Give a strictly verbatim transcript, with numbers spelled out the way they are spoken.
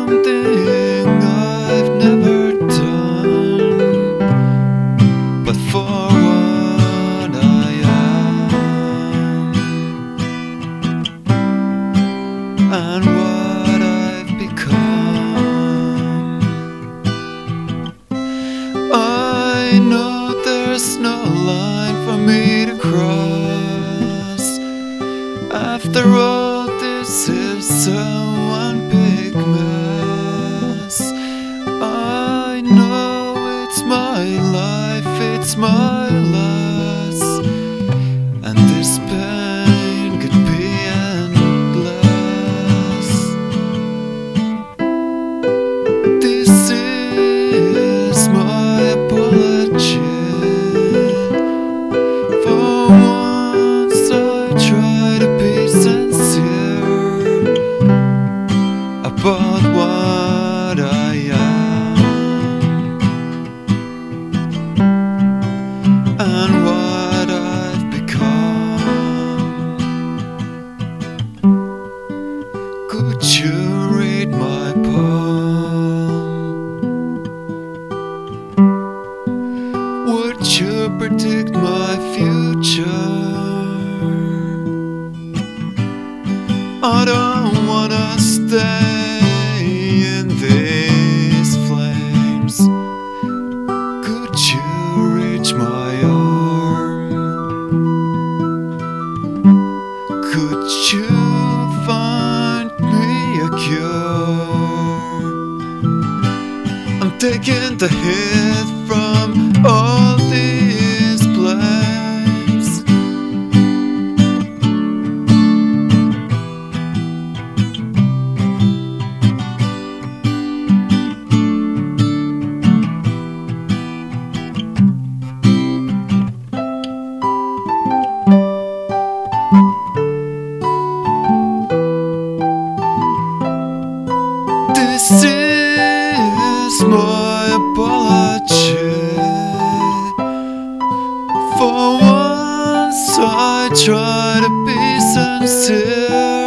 something I've never done, but for what I am and what I've become. I know there's no line for me to cross. After all, this is so one big mess. I know it's my life, it's my loss, and this pain could be endless. This is my apology. For once I try to be sincere about what I am and what I've become. Could you read my palm? Would you predict my future? I don't wanna stay in these flames. Could you reach my arm? Could you find me a cure? I'm taking the hit from all these blames. This is my apology. For once I try to be sincere